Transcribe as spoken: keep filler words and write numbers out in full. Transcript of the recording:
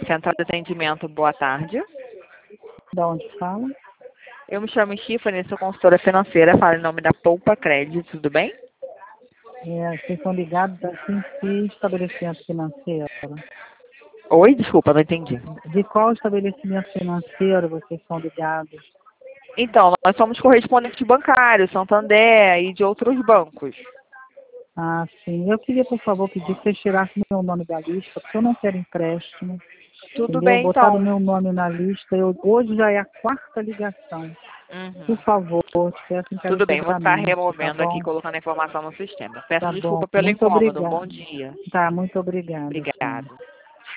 Central de Atendimento, boa tarde. Da onde fala? Eu me chamo Stephanie, sou consultora financeira, falo em nome da Poupa Crédito, tudo bem? É, vocês são ligados aqui em que estabelecimento financeiro? Oi, desculpa, não entendi. De qual estabelecimento financeiro vocês são ligados? Então, nós somos correspondentes bancários, Santander e de outros bancos. Ah, sim. Eu queria, por favor, pedir que vocês tirassem meu nome da lista, porque eu não quero empréstimo. Tudo Entendeu? bem, Botaram então. meu nome na lista. Eu, hoje já é a quarta ligação. Por Uhum. favor, te peço Tudo bem, vou estar encarecidamente, tá removendo aqui, bom? colocando a informação no sistema. Peço Tá bom. desculpa pelo Muito incômodo. Um bom obrigada. dia. Tá, muito obrigada, sim. Obrigado.